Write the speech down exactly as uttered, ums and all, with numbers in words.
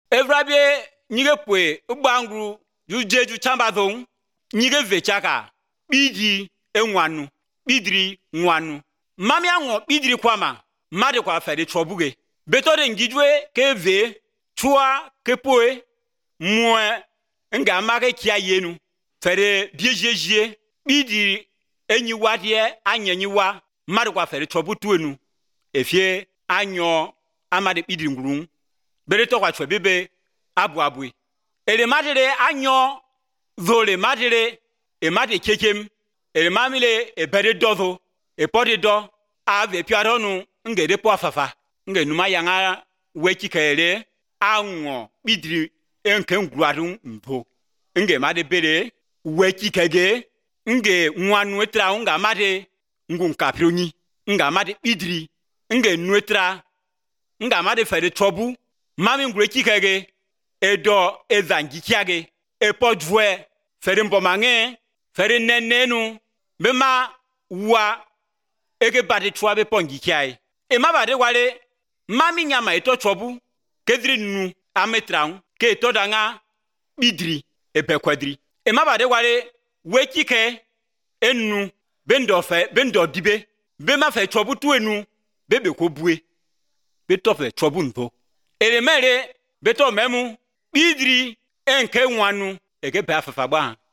Evrabe nyige pwe ubangru jujeju chambazon nyige vechaka bidi enwanu bidri nwanu mami anwo bidri kwama made kwa fere trobuge betode ngijwe ke ve tua ke poe mwe nga mage kia yenu fere biejejie bidri enyi wadie anyenyi wa made kwa fere trobu tuenu efie anyo amade bidri ngurun bereto kwa chwebebe abu abui ele madere anyo zole madere e made kekem ele mamile e bere dozo e pode do ave piaronu ngede po afafa nge numa yanga weki kele anwo bidri enke ngruadun mpo nge made bere weki kege nge nwanu etra nga made ngun kaproni nga made bidri nge nuetra nga made fere trobu mami ngureki kege edo ezangi kiage epodwe fere mbomange fere nenenu bema wa ege bade twa be pongi kiai e ma bade wale mami nyama eto chobu kedri nu ametran ke to danga bidri e be kwadri e ma bade wale wekike enu bendo fe bendo dibe be ma fe chobu tu enu bebe ko bue be to fe chobu nto ele mere beto memu bidri enke nwanu ege be afafa gba